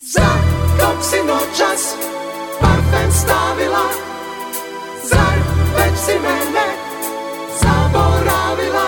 Za kog si noćas parfem stavila, zar već si mene zaboravila?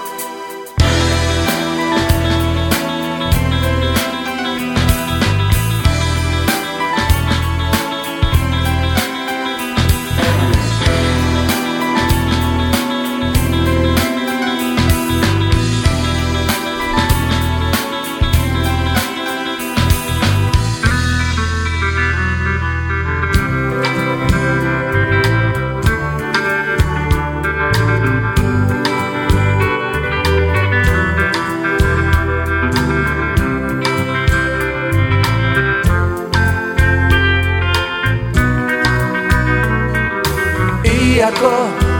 Iako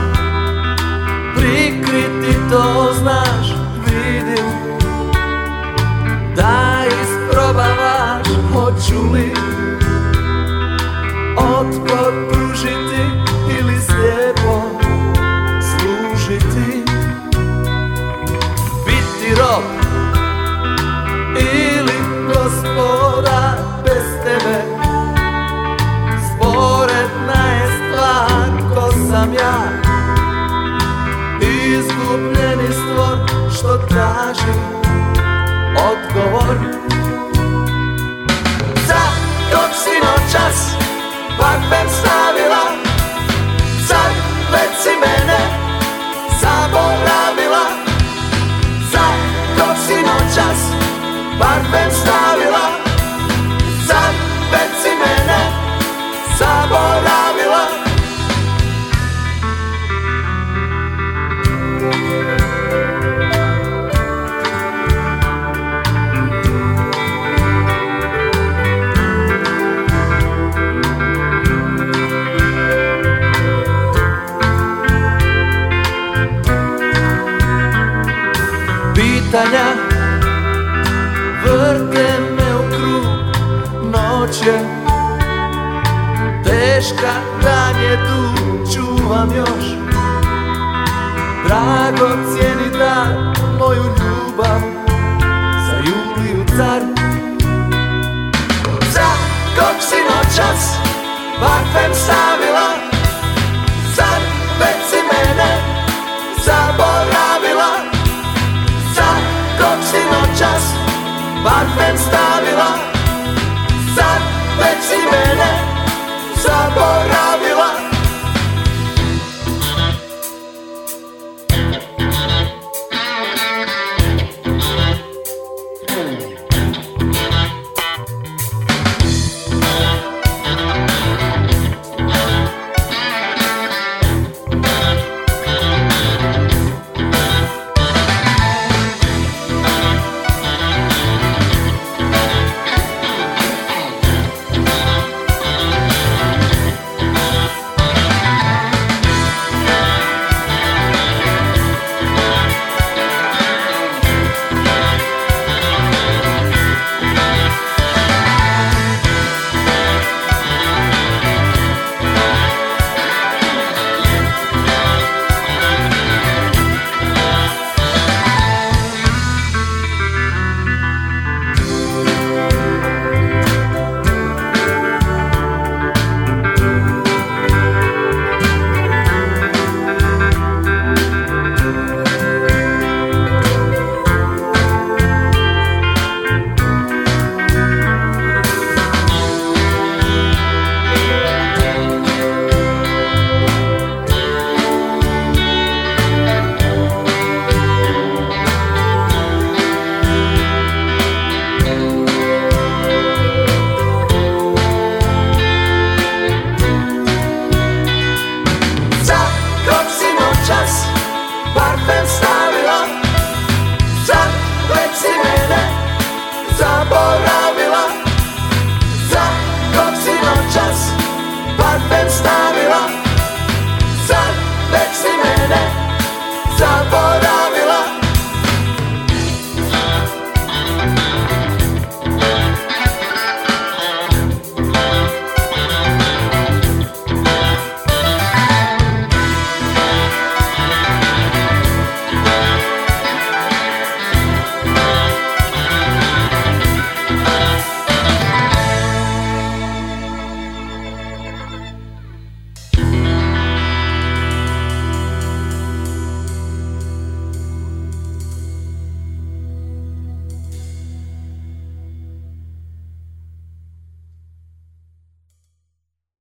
prikriti to znaš, vidim da isprobavaš. Hoću li otpor pružiti ili slijepo služiti? Biti rob ili gospodar bez tebe? Sporedna je stvar, ko sam ja, izgubljeni stvor što traži odgovor. Za kog si noćas parfem stavila, zar već si mene zaboravila? Za kog si noćas parfem stavila, zar već si mene zaboravila? Pitanja vrte me u krug, noć je teška, dan je dug, čuvam još dragocjeni dar, moju ljubav za Juliju car. Za kog si noćas parfem stavila,